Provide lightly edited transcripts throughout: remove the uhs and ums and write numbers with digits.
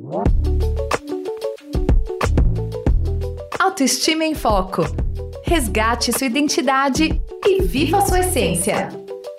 Autoestima em Foco. Resgate sua identidade e viva a sua essência.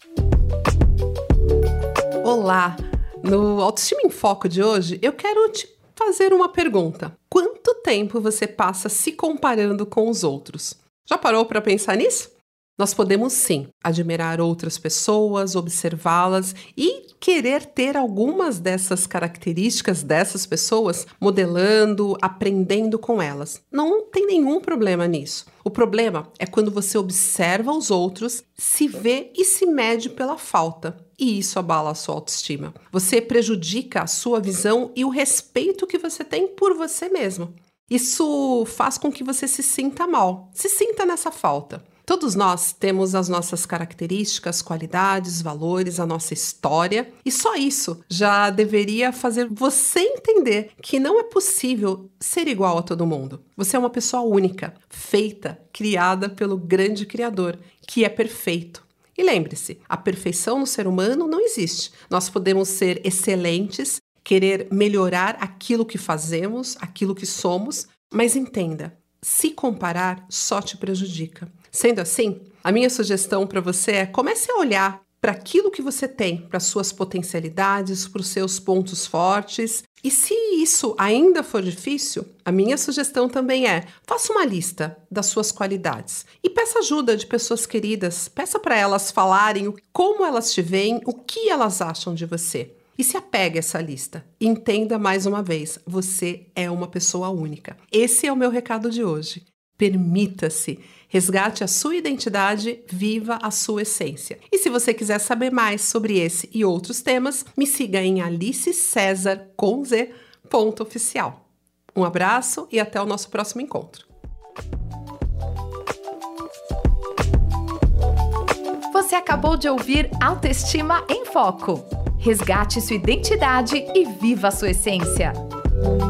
Olá! No Autoestima em Foco de hoje, eu quero te fazer uma pergunta. Quanto tempo você passa se comparando com os outros? Já parou para pensar nisso? Nós podemos sim admirar outras pessoas, observá-las e querer ter algumas dessas características dessas pessoas, modelando, aprendendo com elas. Não tem nenhum problema nisso. O problema é quando você observa os outros, se vê e se mede pela falta. E isso abala a sua autoestima. Você prejudica a sua visão e o respeito que você tem por você mesmo. Isso faz com que você se sinta mal, se sinta nessa falta. Todos nós temos as nossas características, qualidades, valores, a nossa história, e só isso já deveria fazer você entender que não é possível ser igual a todo mundo. Você é uma pessoa única, feita, criada pelo grande Criador, que é perfeito. E lembre-se, a perfeição no ser humano não existe. Nós podemos ser excelentes, querer melhorar aquilo que fazemos, aquilo que somos, mas entenda, se comparar só te prejudica. Sendo assim, a minha sugestão para você é comece a olhar para aquilo que você tem, para as suas potencialidades, para os seus pontos fortes. E se isso ainda for difícil, a minha sugestão também é faça uma lista das suas qualidades e peça ajuda de pessoas queridas, peça para elas falarem como elas te veem, o que elas acham de você. E se apegue a essa lista. Entenda mais uma vez, você é uma pessoa única. Esse é o meu recado de hoje. Permita-se, resgate a sua identidade, viva a sua essência. E se você quiser saber mais sobre esse e outros temas, me siga em alicecesar.oficial. Um abraço e até o nosso próximo encontro. Você acabou de ouvir Autoestima em Foco. Resgate sua identidade e viva a sua essência.